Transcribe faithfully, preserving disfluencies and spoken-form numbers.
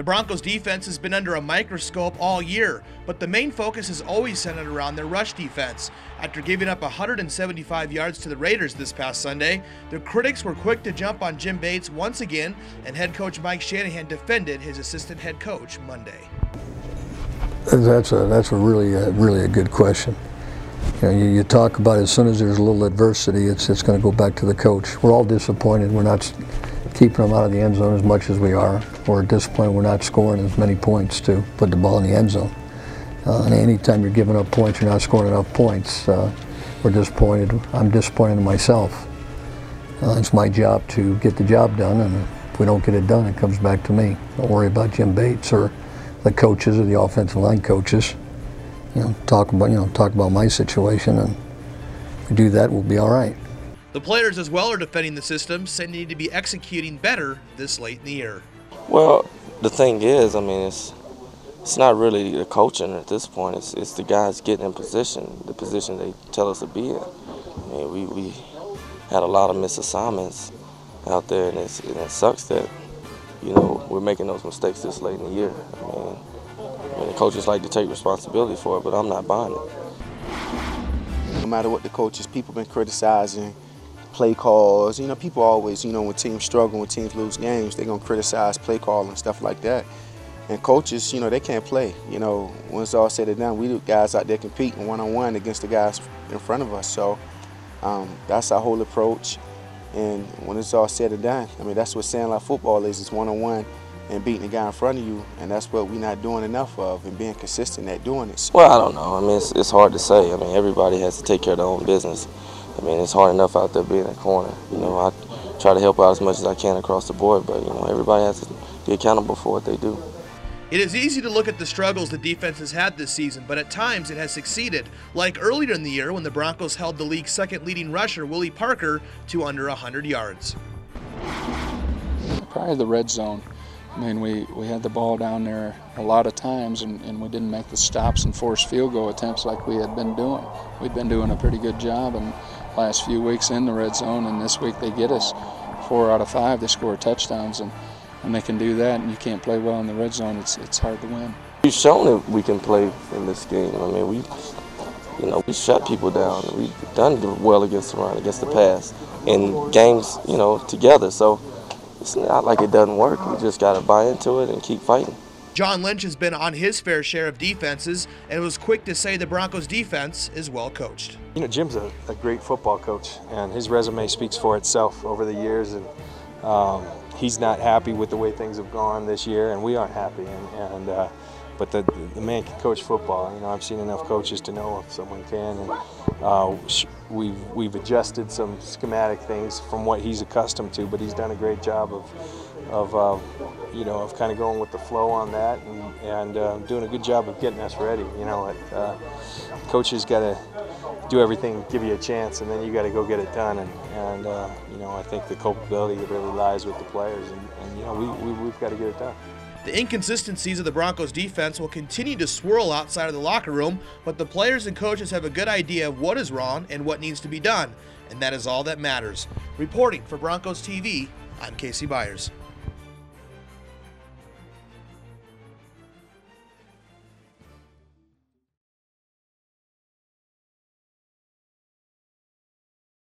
Broncos defense has been under a microscope all year, but the main focus is always centered around their rush defense. After giving up one hundred seventy-five yards to the Raiders this past Sunday, the critics were quick to jump on Jim Bates once again, and head coach Mike Shanahan defended his assistant head coach Monday. That's a that's a really a, really a good question. You know, you, you talk about as soon as there's a little adversity, it's it's going to go back to the coach. We're all disappointed. We're not keeping them out of the end zone as much as we are. We're disappointed we're not scoring as many points to put the ball in the end zone. Uh, and anytime you're giving up points, you're not scoring enough points. Uh, we're disappointed. I'm disappointed in myself. Uh, it's my job to get the job done, and if we don't get it done, it comes back to me. Don't worry about Jim Bates or the coaches or the offensive line coaches. You know, talk about you know talk about my situation, and if we do that, we'll be all right. The players as well are defending the system, saying they need to be executing better this late in the year. Well, the thing is, I mean, it's it's not really the coaching at this point. It's it's the guys getting in position, the position they tell us to be in. I mean, we we had a lot of misassignments out there, and, it's, and it sucks that you know we're making those mistakes this late in the year. I mean, I mean, the coaches like to take responsibility for it, but I'm not buying it. No matter what the coaches, people been criticizing play calls. You know, people always, you know, when teams struggle, when teams lose games, they're going to criticize play call and stuff like that. And coaches, you know, they can't play. You know, when it's all said and done, we do guys out there competing one-on-one against the guys in front of us. So um, that's our whole approach. And when it's all said and done, I mean, that's what Sandlot football is. It's one-on-one and beating the guy in front of you. And that's what we're not doing enough of, and being consistent at doing it. Well, I don't know. I mean, it's, it's hard to say. I mean, everybody has to take care of their own business. I mean, it's hard enough out there being a corner. You know, I try to help out as much as I can across the board, but, you know, everybody has to be accountable for what they do. It is easy to look at the struggles the defense has had this season, but at times it has succeeded, like earlier in the year when the Broncos held the league's second leading rusher, Willie Parker, to under one hundred yards. Probably the red zone. I mean, we, we had the ball down there a lot of times, and, and we didn't make the stops and force field goal attempts like we had been doing. We'd been doing a pretty good job in the last few weeks in the red zone, and this week they get us four out of five. They score touchdowns, and when they can do that and you can't play well in the red zone, it's it's hard to win. We've shown that we can play in this game. I mean, we, you know, we shut people down. We've done well against the run, against the pass, in games, you know, together. So it's not like it doesn't work. We just got to buy into it and keep fighting. John Lynch has been on his fair share of defenses and was quick to say the Broncos defense is well coached. You know, Jim's a, a great football coach, and his resume speaks for itself over the years. And um, he's not happy with the way things have gone this year, and we aren't happy. And, and uh, but the the man can coach football. You know, I've seen enough coaches to know if someone can. And uh, we've we've adjusted some schematic things from what he's accustomed to, but he's done a great job of of uh, you know of kind of going with the flow on that, and, and uh, doing a good job of getting us ready. You know, it, uh, coaches got to do everything, give you a chance, and then you got to go get it done. And, and uh, you know, I think the culpability really lies with the players, and, and you know, we, we we've got to get it done. The inconsistencies of the Broncos defense will continue to swirl outside of the locker room, but the players and coaches have a good idea of what is wrong and what needs to be done, and that is all that matters. Reporting for Broncos T V, I'm Casey Byers.